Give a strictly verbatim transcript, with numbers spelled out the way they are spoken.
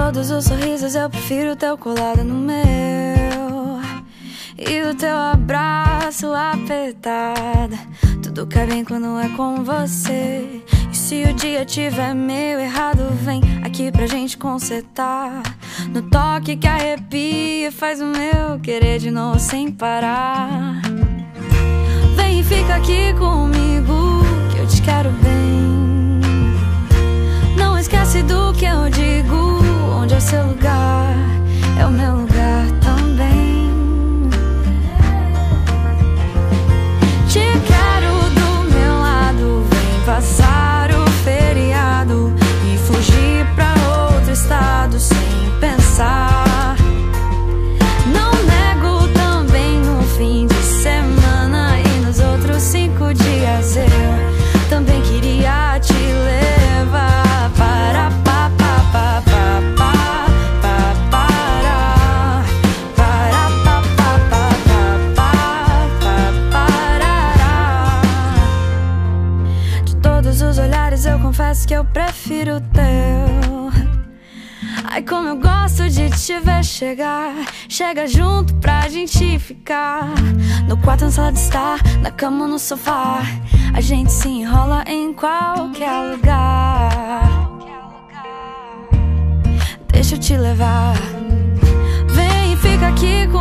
todos os sorrisos eu prefiro o teu colado no meu, e o teu abraço apertado. Tudo cai bem quando é com você. E se o dia tiver meio errado, vem aqui pra gente consertar. No toque que arrepia, faz o meu querer de novo sem parar. Vem e fica aqui comigo, que eu te quero bem. Não esquece do que eu digo, onde é o seu lugar, é o meu lugar também. Te quero do meu lado, vem passar o feriado e fugir pra outro estado sem pensar. Não nego também no fim de semana e nos outros cinco dias eu também queria te levar para pa pa pa pa pa pa para para pa pa pa pa pa parará. De todos os olhares eu confesso que eu prefiro o teu. Ai, como eu gosto de te ver chegar. Chega junto pra gente ficar no quarto, na sala de estar, na cama ou no sofá. A gente se enrola em qualquer lugar. Deixa eu te levar. Vem e fica aqui comigo.